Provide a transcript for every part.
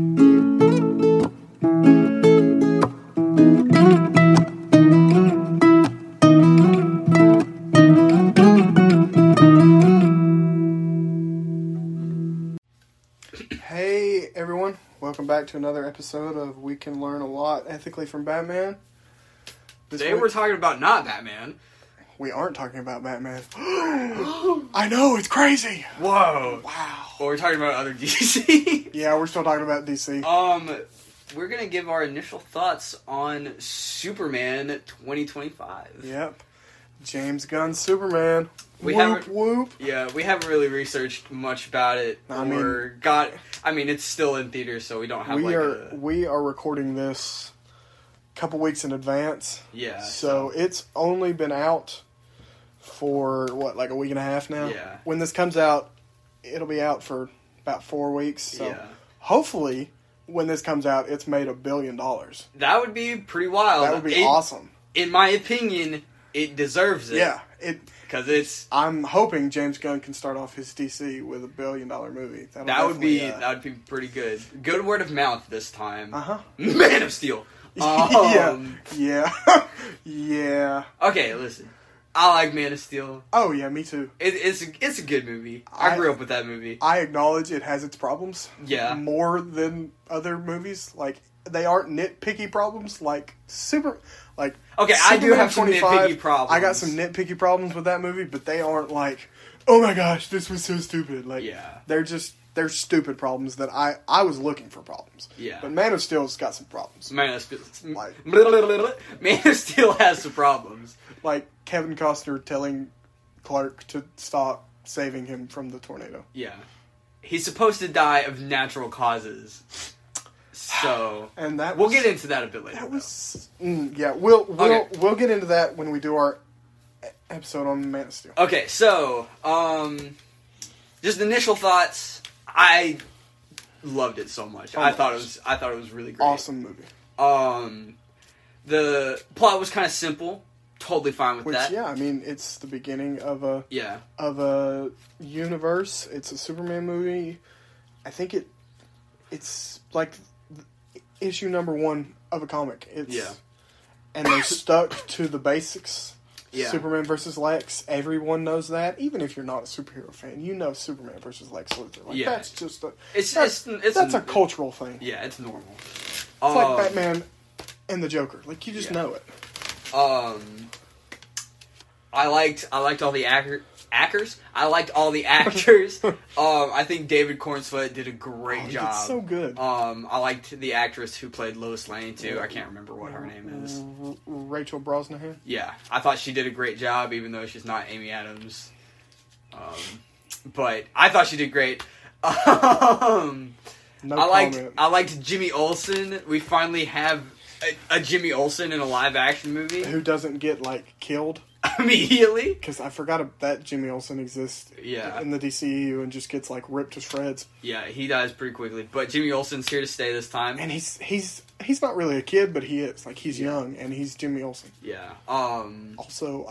Hey everyone, welcome back to another episode of We Can Learn a Lot Ethically from Batman. Today we're talking about not Batman. We aren't talking about Batman. I know, it's crazy! Whoa. Wow. Well, we're talking about other DC. Yeah, we're still talking about DC. We're gonna give our initial thoughts on Superman 2025. Yep. James Gunn's Superman. We whoop, whoop. Yeah, we haven't really researched much about it. It's still in theaters, so we don't have We are recording this a couple weeks in advance. Yeah. So it's only been out for, like a week and a half now? Yeah. When this comes out, it'll be out for about 4 weeks. So yeah. Hopefully, when this comes out, it's made $1 billion. That would be pretty wild. That would be awesome. In my opinion, it deserves it. Yeah. I'm hoping James Gunn can start off his DC with $1 billion movie. That would be pretty good. Good word of mouth this time. Man of Steel. Yeah. Okay, listen. I like Man of Steel. Oh yeah, me too. It's a good movie. I grew up with that movie. I acknowledge it has its problems. Yeah. More than other movies. Like, they aren't nitpicky problems. Okay, Superman I do have some nitpicky problems. I got some nitpicky problems with that movie, but they aren't like, oh my gosh, this was so stupid. They're stupid problems that I was looking for problems. Yeah. But Man of Steel's got some problems. Man of Steel has some problems. Like Kevin Costner telling Clark to stop saving him from the tornado. Yeah. He's supposed to die of natural causes. So, and we'll get into that a bit later. We'll get into that when we do our episode on Man of Steel. Okay, so just initial thoughts. I loved it so much. I thought it was really great. Awesome movie. The plot was kind of simple. Totally fine with that. Yeah, I mean, it's the beginning of a universe. It's a Superman movie. I think it's like issue number 1 of a comic. And they stuck to the basics. Yeah. Superman versus Lex. Everyone knows that. Even if you're not a superhero fan, you know Superman versus Lex Luthor. That's just that's a cultural thing. Yeah, it's normal. It's like Batman and the Joker. Like, you just know it. I liked all the actors. I liked all the actors. I think David Cornsfoot did a great job. It's so good. I liked the actress who played Lois Lane too. I can't remember what her name is. Rachel Brosnahan. Yeah, I thought she did a great job, even though she's not Amy Adams. But I thought she did great. I liked Jimmy Olsen. We finally have a Jimmy Olsen in a live action movie who doesn't get killed immediately, because I forgot that Jimmy Olsen exists in the DCEU and just gets ripped to shreds. Yeah, he dies pretty quickly, but Jimmy Olsen's here to stay this time, and he's not really a kid, but he is he's young and he's Jimmy Olsen. Yeah. Also,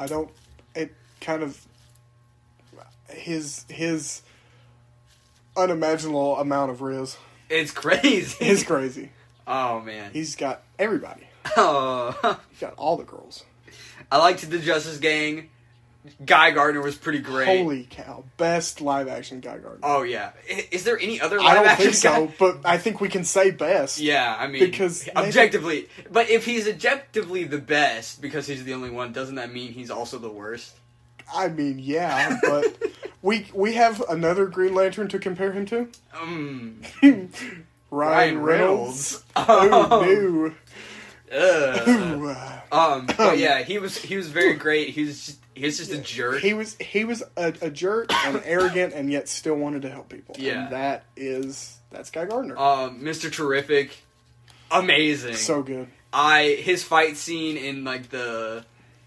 his unimaginable amount of riz. It's crazy. It's crazy. Oh man, he's got everybody. Oh, he's got all the girls. I liked the Justice Gang. Guy Gardner was pretty great. Holy cow. Best live-action Guy Gardner. Oh, yeah. Is there any other live-action I don't think so, but I think we can say best. Yeah, I mean, because objectively. But if he's objectively the best, because he's the only one, doesn't that mean he's also the worst? I mean, yeah, but we have another Green Lantern to compare him to. Ryan Reynolds. Oh, no. But yeah, he was very great. He was just a jerk. He was a jerk and arrogant, and yet still wanted to help people. Yeah, and that's Guy Gardner. Mr. Terrific, amazing, so good. His fight scene in the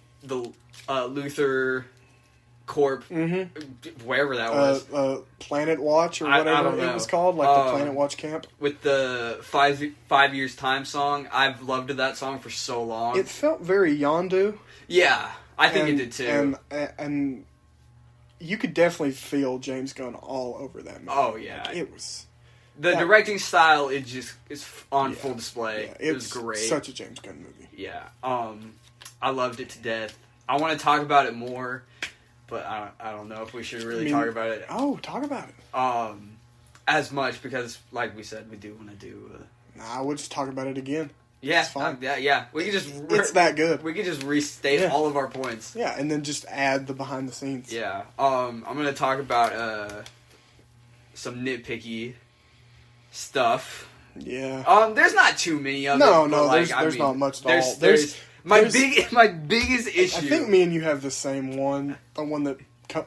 Luthor Corp, wherever that was, Planet Watch or whatever it was called, the Planet Watch camp with the 5 years time song. I've loved that song for so long. It felt very Yondu. Yeah, I think it did too. And you could definitely feel James Gunn all over that movie. Oh yeah, it was The directing style is on full display. Yeah, it was great. Such a James Gunn movie. Yeah. I loved it to death. I want to talk about it more, but I don't know if we should really talk about it. Oh, talk about it. As much, because like we said, we do want to do... we'll just talk about it again. Yeah, it's fine. Yeah. We can just... It's that good. We can just restate all of our points. Yeah, and then just add the behind the scenes. Yeah. I'm going to talk about some nitpicky stuff. Yeah. There's not too many of them. No, there's not much at all. There's my biggest issue... I think me and you have the same one. The one that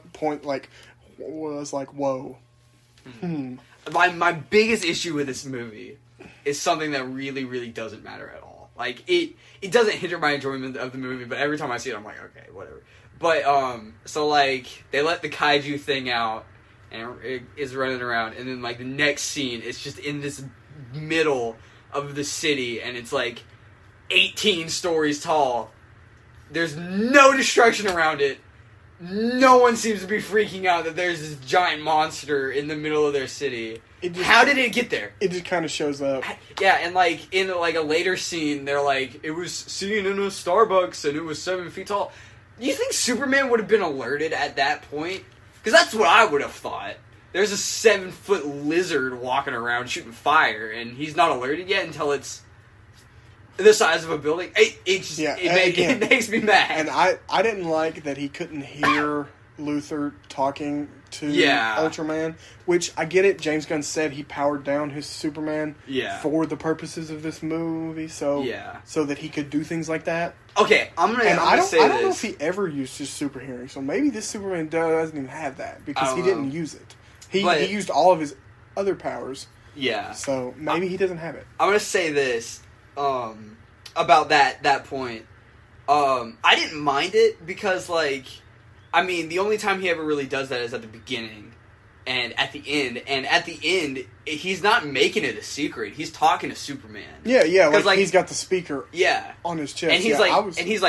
was like, whoa. My biggest issue with this movie is something that really, really doesn't matter at all. Like, it doesn't hinder my enjoyment of the movie, but every time I see it, I'm like, okay, whatever. But, so, like, they let the kaiju thing out, and it is running around, and then, like, the next scene, it's just in this middle of the city, and it's, like, 18 stories tall. There's no destruction around it. No one seems to be freaking out that there's this giant monster in the middle of their city. How did it get there? It just kind of shows up. Yeah, and like in like a later scene, they're like, it was seen in a Starbucks and it was 7 feet tall. Do you think Superman would have been alerted at that point? Because that's what I would have thought. There's a 7-foot lizard walking around shooting fire, and he's not alerted yet until it's the size of a building. It makes me mad. And I didn't like that he couldn't hear Luthor talking to Ultraman, which I get it. James Gunn said he powered down his Superman for the purposes of this movie, so that he could do things like that. Okay, I don't know if he ever used his super hearing, so maybe this Superman doesn't even have that because he didn't use it. He used all of his other powers. Yeah. So maybe he doesn't have it. I'm gonna say this. About that point, I didn't mind it because, like, I mean, the only time he ever really does that is at the beginning and at the end. And at the end, he's not making it a secret. He's talking to Superman. Yeah, like he's got the speaker on his chest. And he's like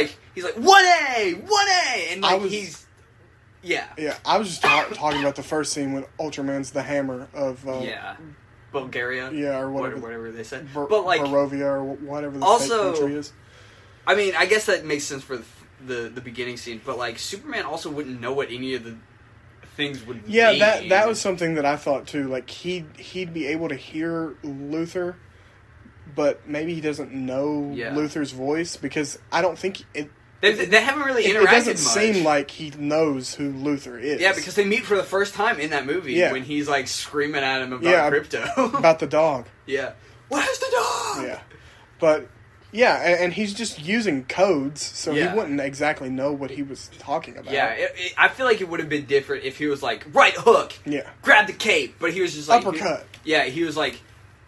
1A, and like Yeah, I was just talking about the first scene when Ultraman's the hammer of Bulgaria, or whatever they said, but like Barovia or whatever the fake country is. I mean, I guess that makes sense for the beginning scene, but like Superman also wouldn't know what any of the things would mean. That was something that I thought too. Like he'd be able to hear Luthor, but maybe he doesn't know Luthor's voice because I don't think it. They haven't really interacted much. It doesn't seem like he knows who Luthor is. Yeah, because they meet for the first time in that movie when he's like screaming at him about Krypto. About the dog. Yeah. Where's the dog? Yeah. But, and he's just using codes, so he wouldn't exactly know what he was talking about. Yeah, I feel like it would have been different if he was like, right hook, grab the cape, but he was just like... Uppercut. He was like,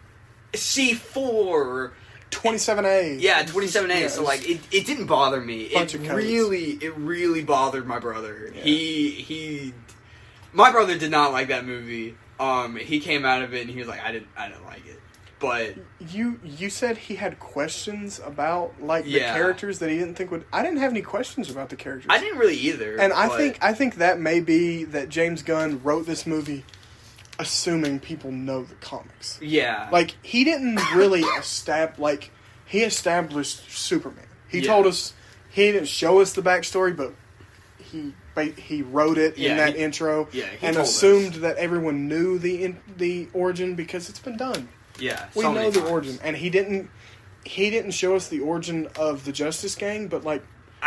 C4... 27A. Yeah, 27A. So like, it didn't bother me. It really bothered my brother. Yeah. My brother did not like that movie. He came out of it and he was like, I didn't like it. But you said he had questions about like the characters that he didn't think would. I didn't have any questions about the characters. I didn't really either. And I think that may be that James Gunn wrote this movie assuming people know the comics. Yeah. Like, he didn't really he established Superman. He told us, he didn't show us the backstory, but he wrote it in that intro and assumed that everyone knew the origin because it's been done. Yeah. We know the origin. And he didn't show us the origin of the Justice Gang, but like...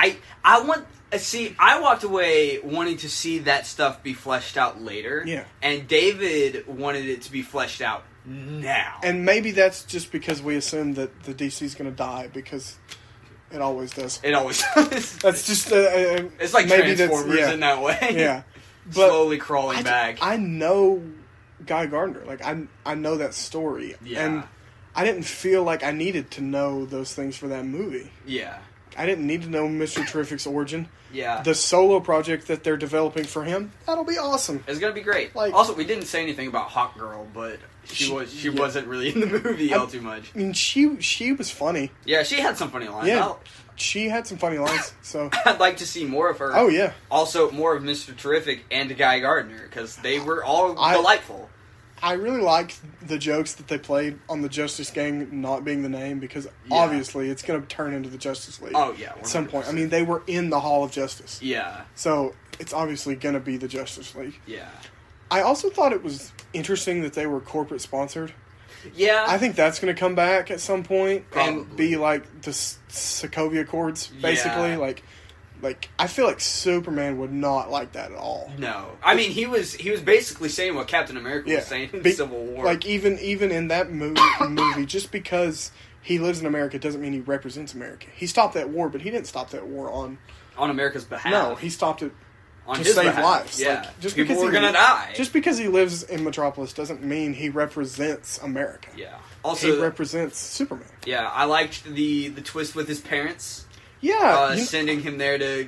I walked away wanting to see that stuff be fleshed out later. Yeah. And David wanted it to be fleshed out now. And maybe that's just because we assume that the DC's going to die, because it always does. It always does. That's just... it's like Transformers in that way. Yeah. But slowly crawling back. I know Guy Gardner. Like, I know that story. Yeah. And I didn't feel like I needed to know those things for that movie. Yeah. I didn't need to know Mr. Terrific's origin. Yeah. The solo project that they're developing for him, that'll be awesome. It's going to be great. Like, also, we didn't say anything about Hawk Girl, but she wasn't really in the movie all too much. I mean, she was funny. Yeah, she had some funny lines. Yeah, she had some funny lines, so... I'd like to see more of her. Oh, yeah. Also, more of Mr. Terrific and Guy Gardner, because they were all delightful. I really like the jokes that they played on the Justice Gang not being the name, because obviously it's going to turn into the Justice League. Oh, yeah. 100%. At some point. I mean, they were in the Hall of Justice. Yeah. So it's obviously going to be the Justice League. Yeah. I also thought it was interesting that they were corporate sponsored. Yeah. I think that's going to come back at some point Probably. and be like the Sokovia Accords, basically. Yeah. Like I feel like Superman would not like that at all. No, I mean he was basically saying what Captain America was saying in Civil War. Like even in that movie, just because he lives in America doesn't mean he represents America. He stopped that war, but he didn't stop that war on America's behalf. No, he stopped it on to his save behalf. lives. Yeah, like, just people because were gonna die. Just because he lives in Metropolis doesn't mean he represents America. Yeah. Also, he represents Superman. Yeah, I liked the twist with his parents. Yeah, sending him there to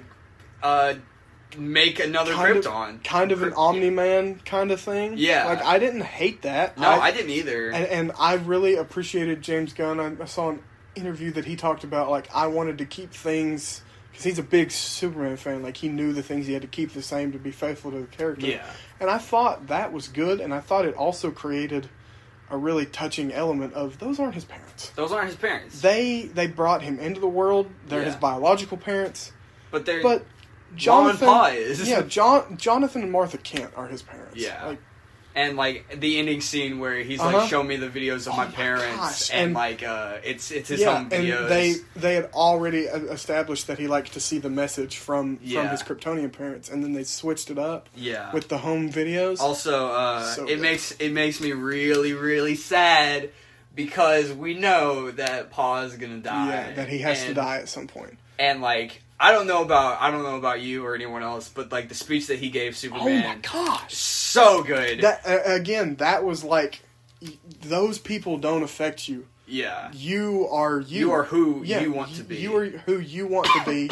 make another Krypton. Kind of an Omni-Man kind of thing. Yeah. Like, I didn't hate that. No, I didn't either. And I really appreciated James Gunn. I saw an interview that he talked about, like, I wanted to keep things... Because he's a big Superman fan. Like, he knew the things he had to keep the same to be faithful to the character. Yeah. And I thought that was good, and I thought it also created a really touching element of, those aren't his parents. Those aren't his parents. They brought him into the world. They're his biological parents. But they're... But Jonathan, Mom and Pa is. Yeah, Jonathan and Martha Kent are his parents. Yeah. Like, and, like, the ending scene where he's, like, show me the videos of my parents. Gosh. And, like, it's his home videos. And they had already established that he liked to see the message from his Kryptonian parents. And then they switched it up with the home videos. Also, it makes me really, really sad because we know that Pa is going to die. Yeah, that he has to die at some point. And, like... I don't know about you or anyone else, but like the speech that he gave Superman. Oh my gosh, so good. That again, that was like, those people don't affect you. Yeah, you are you. You are who you want to be. You are who you want to be.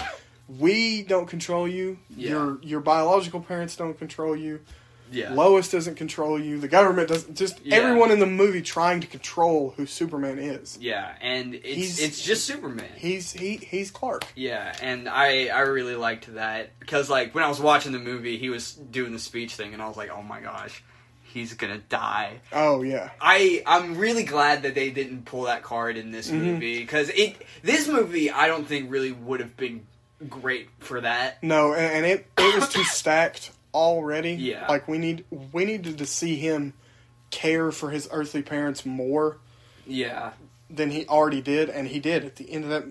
We don't control you. Yeah. Your biological parents don't control you. Yeah. Lois doesn't control you. The government doesn't. Just everyone in the movie trying to control who Superman is. Yeah, and it's just Superman. He's Clark. Yeah, and I really liked that because like when I was watching the movie, he was doing the speech thing, and I was like, oh my gosh, he's gonna die. Oh yeah. I'm really glad that they didn't pull that card in this movie because this movie I don't think really would have been great for that. No, and it was too stacked already. Yeah. Like we needed to see him care for his earthly parents more. Yeah. Than he already did, and he did at the end of that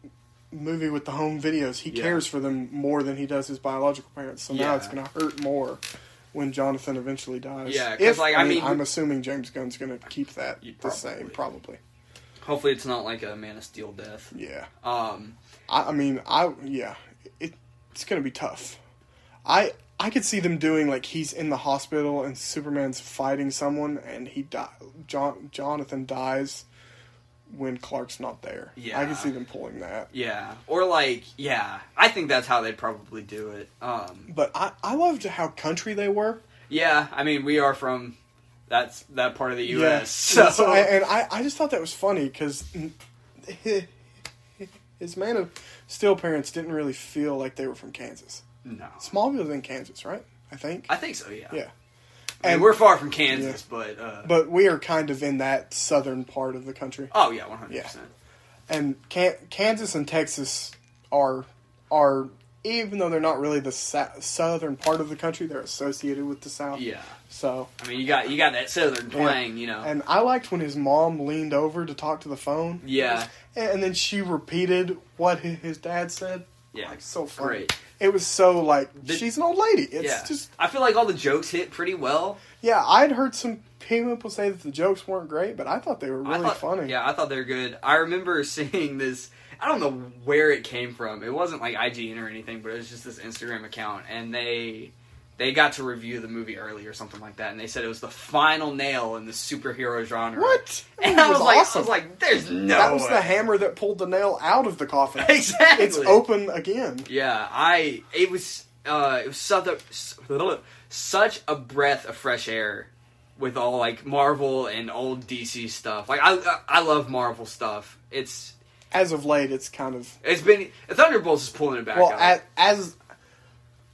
movie with the home videos. He cares for them more than he does his biological parents. So now it's going to hurt more when Jonathan eventually dies. Yeah, because I'm assuming James Gunn's going to keep that the same, probably. Hopefully, it's not like a Man of Steel death. Yeah. It's going to be tough. I could see them doing, like, he's in the hospital and Superman's fighting someone and Jonathan dies when Clark's not there. Yeah. I could see them pulling that. Yeah. Or, like, I think that's how they'd probably do it. But I loved how country they were. Yeah, I mean, we are from that part of the U.S. Yeah. So. And I just thought that was funny because his Man of Steel parents didn't really feel like they were from Kansas. No. Smallville's in Kansas, right? I think so, yeah. Yeah. And we're far from Kansas, but we are kind of in that southern part of the country. Oh, yeah, 100%. Yeah. And Kansas and Texas are even though they're not really the southern part of the country, they're associated with the South. Yeah. So I mean, you got that southern twang, you know. And I liked when his mom leaned over to talk to the phone. Yeah. And then she repeated what his dad said. Yeah. Like, so funny. Great. It was so, like, she's an old lady. It's just... I feel like all the jokes hit pretty well. Yeah, I'd heard some people say that the jokes weren't great, but I thought they were really funny. Yeah, I thought they were good. I remember seeing this... I don't know where it came from. It wasn't, like, IGN or anything, but it was just this Instagram account, and they got to review the movie early or something like that, and they said it was the final nail in the superhero genre. What? And I was like, there's no That was way. the hammer that pulled the nail out of the coffin. Exactly. It's open again. Yeah, it was such a breath of fresh air with all, like, Marvel and old DC stuff. Like, I love Marvel stuff. As of late, it's kind of... Thunderbolts is pulling it back up. as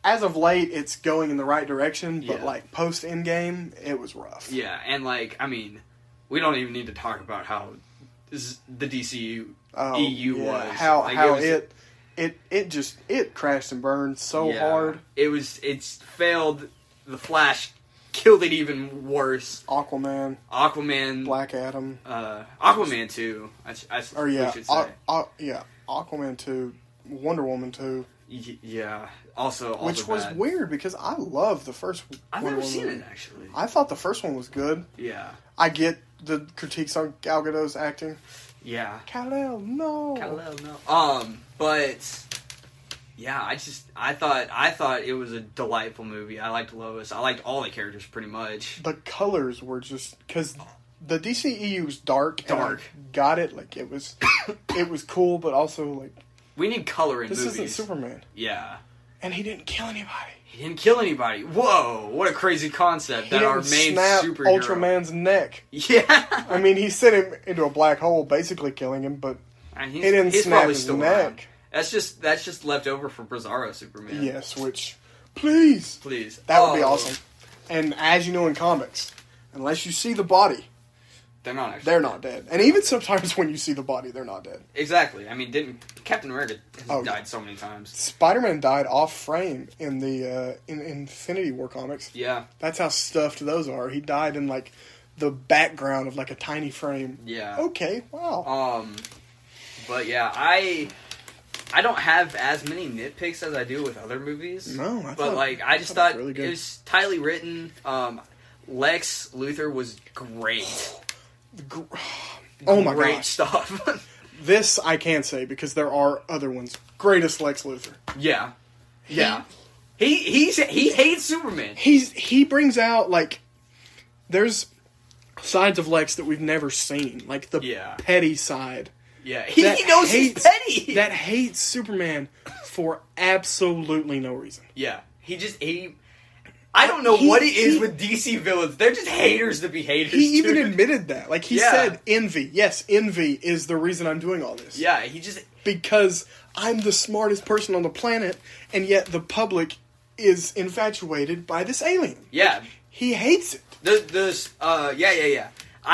as of late, it's going in the right direction, but Yeah. like post Endgame, it was rough. Yeah, and like, I mean, we don't even need to talk about how the DCU EU was. How like, it just crashed and burned so hard. It's failed. The Flash killed it even worse. Aquaman, Black Adam, Aquaman 2. We should say. Aquaman 2, Wonder Woman 2. Yeah, also which was bad. weird because I love the first one. I've never seen it, actually. I thought the first one was good. Yeah. I get the critiques on Gal Gadot's acting. Yeah. Kal-El, no. But yeah, I thought it was a delightful movie. I liked Lois. I liked all the characters pretty much. The colors were just because the DCEU was dark. And I got it. Like it was cool, but also like we need color in movies. This isn't Superman. Yeah. And he didn't kill anybody. Whoa, what a crazy concept. That our main superhero. Ultraman's neck. Yeah. I mean, he sent him into a black hole, basically killing him, but he didn't snap his neck. Around. That's just left over for Bizarro Superman. Yes, which, please. That would be awesome. And as you know in comics, unless you see the body, they're not dead. And even sometimes when you see the body, they're not dead. Exactly. I mean, Captain America has died so many times. Spider-Man died off frame in the in Infinity War comics. Yeah. That's how stuffed those are. He died in like the background of like a tiny frame. Yeah. Okay. Wow. But yeah, I don't have as many nitpicks as I do with other movies. No, I just thought really good. It was tightly written. Lex Luthor was great. Oh my great gosh. stuff. This I can't say because there are other ones. Greatest Lex Luthor. Yeah. He hates Superman. He brings out like there's sides of Lex that we've never seen, like the petty side. Yeah, he knows he's petty. That hates Superman for absolutely no reason. Yeah, I don't know what it is with DC villains. They're just haters to be haters. He even admitted that. Like, he said envy. Yes, envy is the reason I'm doing all this. Yeah, because I'm the smartest person on the planet, and yet the public is infatuated by this alien. Yeah. He hates it. Yeah.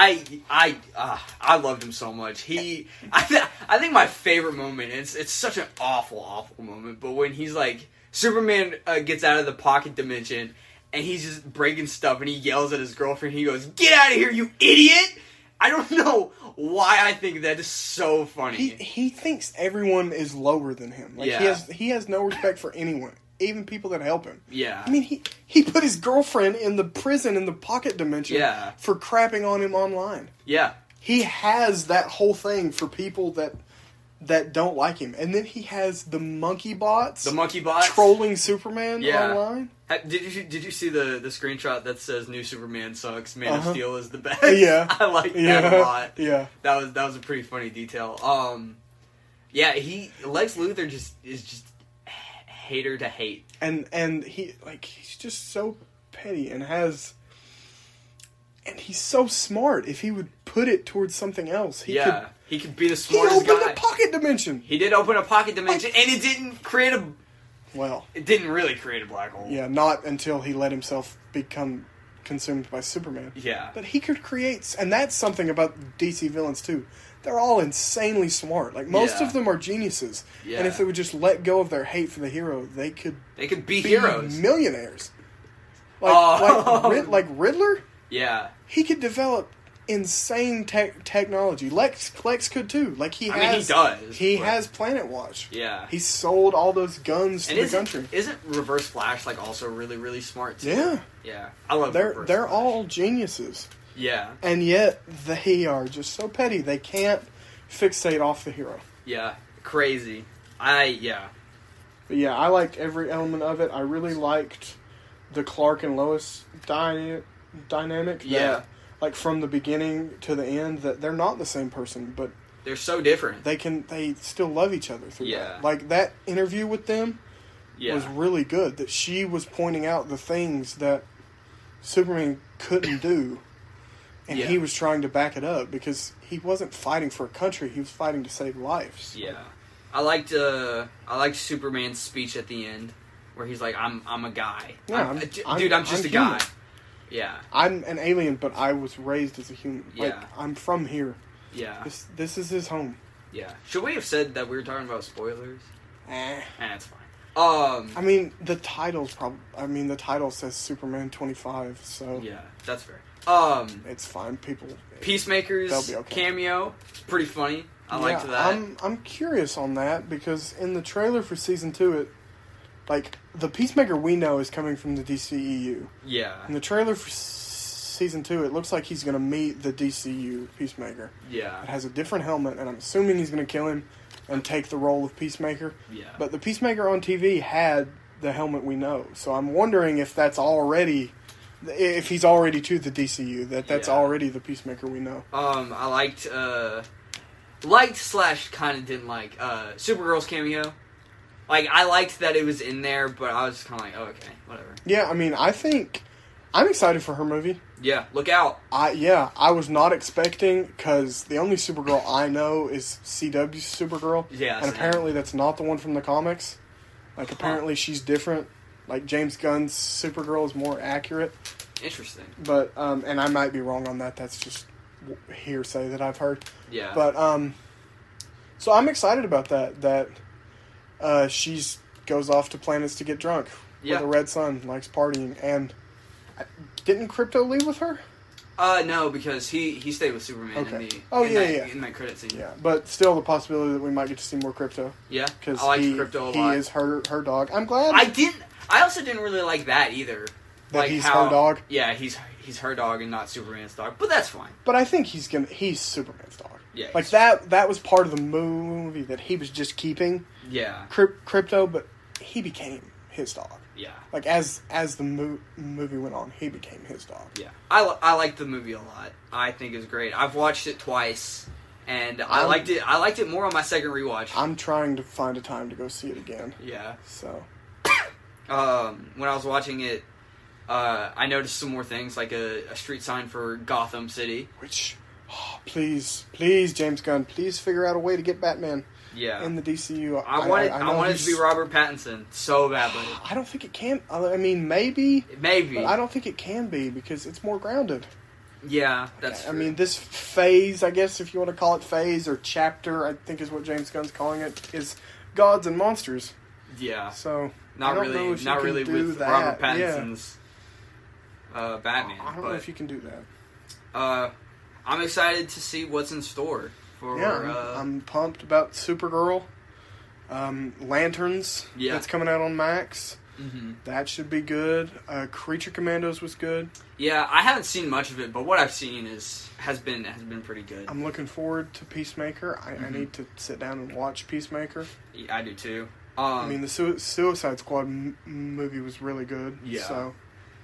I loved him so much. I think my favorite moment, it's such an awful moment, but when he's like, Superman gets out of the pocket dimension, and he's just breaking stuff, and he yells at his girlfriend, he goes, "Get out of here, you idiot!" I don't know why I think that is so funny. He thinks everyone is lower than him. Like, he has no respect for anyone, even people that help him. Yeah. I mean, he put his girlfriend in the prison in the pocket dimension for crapping on him online. Yeah. He has that whole thing for people that don't like him. And then he has the monkey bots. Trolling Superman online. Did you see the screenshot that says New Superman sucks, Man of Steel is the best? Yeah. I like that a lot. Yeah. That was a pretty funny detail. Lex Luthor is just hater to hate. And he's just so petty and he's so smart. If he would put it towards something else, he could be the smartest guy. He opened a pocket dimension. He did open a pocket dimension, and it didn't create it didn't really create a black hole. Yeah, not until he let himself become consumed by Superman. Yeah. But he could create, and that's something about DC villains too. They're all insanely smart. Like, most of them are geniuses. Yeah. And if they would just let go of their hate for the hero, they could be heroes. Millionaires. Like Riddler? Yeah. He could develop insane technology. Lex could too. Like, he does. He has Planet Watch. Yeah. He sold all those guns to the country. Isn't Reverse Flash also really, really smart too? Yeah. Yeah. I love Reverse They're Flash. All geniuses. Yeah. And yet they are just so petty. They can't fixate off the hero. Yeah. Crazy. But yeah, I liked every element of it. I really liked the Clark and Lois dynamic. Yeah. Like, from the beginning to the end, that they're not the same person, but they're so different. They still love each other through that. Like, that interview with them was really good. That she was pointing out the things that Superman couldn't do, and he was trying to back it up because he wasn't fighting for a country; he was fighting to save lives. Yeah, I liked Superman's speech at the end, where he's like, I'm a guy. Yeah, I'm just a guy. Yeah. I'm an alien, but I was raised as a human. Yeah. Like, I'm from here. Yeah. This is his home. Yeah. Should we have said that we were talking about spoilers? It's fine. I mean, the title's the title says Superman 25, so yeah, that's fair. It's fine. Peacemaker's they'll be okay. cameo, it's pretty funny. I liked that. I'm curious on that because in the trailer for season 2, the Peacemaker we know is coming from the DCEU. Yeah. In the trailer for season 2, it looks like he's going to meet the DCU Peacemaker. Yeah. It has a different helmet, and I'm assuming he's going to kill him and take the role of Peacemaker. Yeah. But the Peacemaker on TV had the helmet we know, so I'm wondering if if he's already to the DCU, that's already the Peacemaker we know. I liked / kind of didn't like Supergirl's cameo. Like, I liked that it was in there, but I was just kind of like, oh, okay, whatever. Yeah, I mean, I'm excited for her movie. Yeah, look out. I was not expecting, because the only Supergirl I know is CW's Supergirl. Yeah, and apparently that's not the one from the comics. Like, apparently she's different. Like, James Gunn's Supergirl is more accurate. Interesting. But, and I might be wrong on that. That's just hearsay that I've heard. Yeah. But, so I'm excited about that she's goes off to planets to get drunk with a red sun, likes partying, and didn't Krypto leave with her? No, because he stayed with Superman in that credit scene. Yeah, but still the possibility that we might get to see more Krypto. Yeah, because I like Krypto a lot. He is her dog. I'm glad. I also didn't really like that either. That he's her dog? Yeah, he's her dog and not Superman's dog, but that's fine. But I think he's Superman's dog. Yeah, like that was part of the movie that he was just keeping. Yeah, Krypto, but he became his dog. Yeah, like as the movie went on, he became his dog. Yeah, I liked the movie a lot. I think it's great. I've watched it twice, and I liked it. I liked it more on my second rewatch. I'm trying to find a time to go see it again. Yeah. So, when I was watching it, I noticed some more things, like a street sign for Gotham City. Which, please, James Gunn, please figure out a way to get Batman. Yeah. In the DCU. I wanted it to be Robert Pattinson so badly. I don't think it can. I mean, maybe. Maybe. But I don't think it can be because it's more grounded. Yeah, that's true. I mean, this phase, I guess, if you want to call it phase or chapter, I think is what James Gunn's calling it, is gods and monsters. Yeah. So, not really with that. Robert Pattinson's Batman. I don't know if you can do that. I'm excited to see what's in store. I'm pumped about Supergirl. Lanterns. Yeah. That's coming out on Max. Mm-hmm. That should be good. Creature Commandos was good. Yeah, I haven't seen much of it, but what I've seen has been pretty good. I'm looking forward to Peacemaker. I need to sit down and watch Peacemaker. Yeah, I do too. I mean, the Suicide Squad movie was really good. Yeah. So,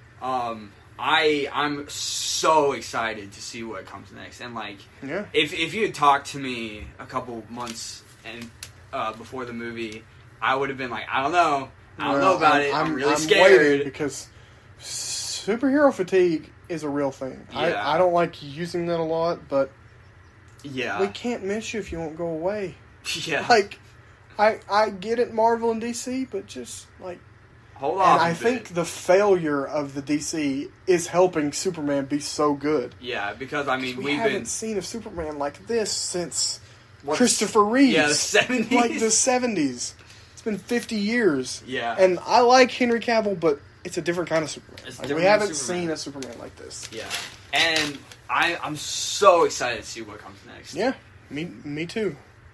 I'm so excited to see what comes next, and if you had talked to me a couple months and before the movie, I would have been like, I don't know about it. I'm really scared because superhero fatigue is a real thing. Yeah. I don't like using that a lot, but yeah, we can't miss you if you won't go away. Yeah, I get it, Marvel and DC, but just hold on. And I think the failure of the DC is helping Superman be so good. Yeah, because I mean, we haven't seen a Superman like this since Christopher Reeves. Yeah, the 70s. Like the 70s. It's been 50 years. Yeah. And I like Henry Cavill, but it's a different kind of Superman. We haven't seen a Superman like this. Yeah. And I'm so excited to see what comes next. Yeah, me too.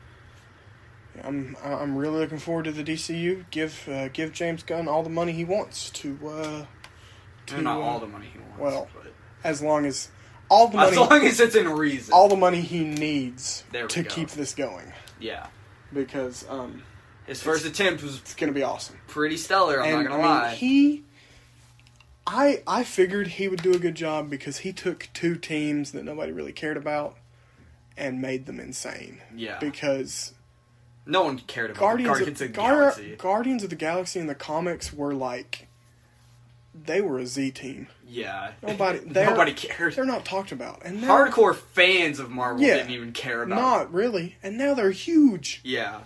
I'm really looking forward to the DCU. Give James Gunn all the money he wants to not all the money he wants. Well, but as long as all the money, as long as it's in reason, all the money he needs to keep this going. Yeah, because his first attempt was going to be awesome, pretty stellar. I'm not gonna lie. I figured he would do a good job because he took two teams that nobody really cared about and made them insane. Yeah, because no one cared about Guardians of the Galaxy. Guardians of the Galaxy in the comics were they were a Z team. Yeah. Nobody cared. They're not talked about. And now, hardcore fans of Marvel didn't even care about Not really. And now they're huge. Yeah.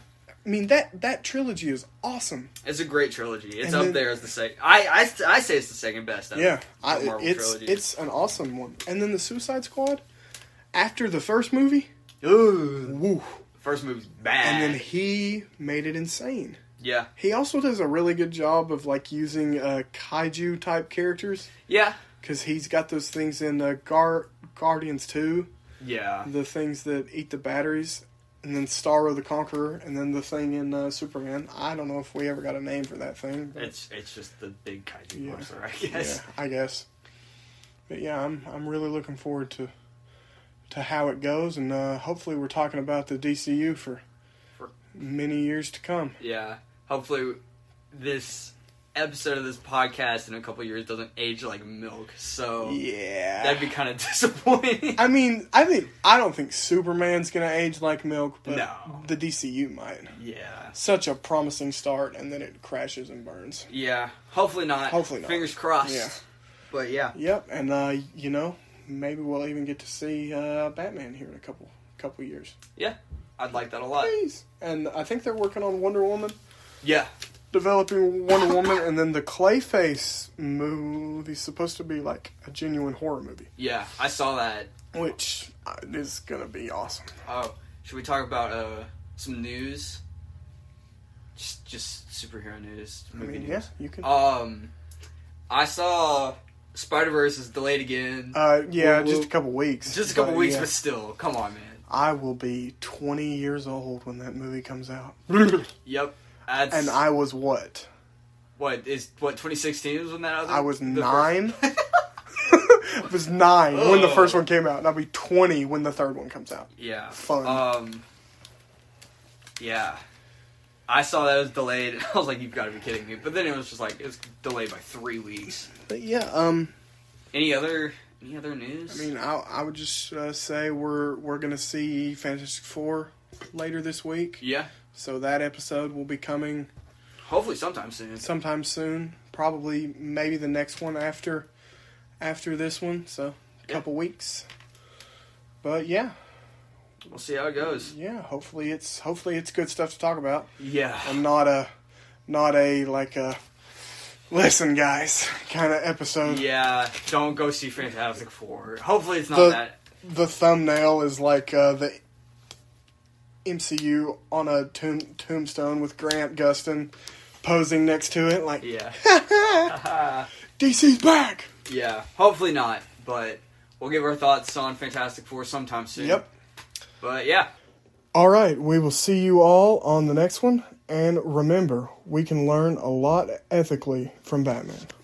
mean, that trilogy is awesome. It's a great trilogy. It's up there as the second. I say it's the second best. Yeah, Marvel trilogy. It's an awesome one. And then the Suicide Squad, after the first movie, woo. First movie's bad. And then he made it insane. Yeah. He also does a really good job of like using kaiju type characters. Yeah. Because he's got those things in Guardians 2. Yeah. The things that eat the batteries. And then Starro the Conqueror. And then the thing in Superman. I don't know if we ever got a name for that thing. But it's just the big kaiju monster, I guess. Yeah, I guess. But yeah, I'm really looking forward to how it goes. And hopefully we're talking about the DCU for many years to come. Yeah. Hopefully this episode of this podcast in a couple years doesn't age like milk. So yeah, that'd be kind of disappointing. I mean, I don't think Superman's gonna age like milk, but the DCU might. Yeah. Such a promising start, and then it crashes and burns. Yeah. Hopefully not. Fingers crossed. Yeah. But yeah. Yep. And maybe we'll even get to see Batman here in a couple years. Yeah. I'd like that a lot. Please. And I think they're working on Wonder Woman. Yeah. Developing Wonder Woman, and then the Clayface movie's supposed to be like a genuine horror movie. Yeah, I saw that. Which is going to be awesome. Oh, should we talk about some news? Just superhero news. Movie news. Yeah, you can. I saw Spider-Verse is delayed again. Just a couple weeks. Just a couple weeks, but still. Come on, man. I will be 20 years old when that movie comes out. Yep. And I was what? 2016 was when that other... I was 9. I was 9 when the first one came out, and I'll be 20 when the third one comes out. Yeah. Fun. Yeah. I saw that it was delayed, and I was like, you've got to be kidding me. But then it was just like, it was delayed by 3 weeks. But yeah, Any other news? I mean, I would just say we're going to see Fantastic Four later this week. Yeah. So that episode will be coming... hopefully sometime soon. Probably maybe the next one after this one. So a couple weeks. But yeah. We'll see how it goes. Yeah, hopefully it's good stuff to talk about. Yeah. And not a listen guys kind of episode. Yeah, don't go see Fantastic Four. Hopefully it's not that. The thumbnail is like the MCU on a tombstone with Grant Gustin posing next to it, like, yeah. DC's back! Yeah, hopefully not, but we'll give our thoughts on Fantastic Four sometime soon. Yep. But yeah. Alright, we will see you all on the next one, and remember, we can learn a lot ethically from Batman.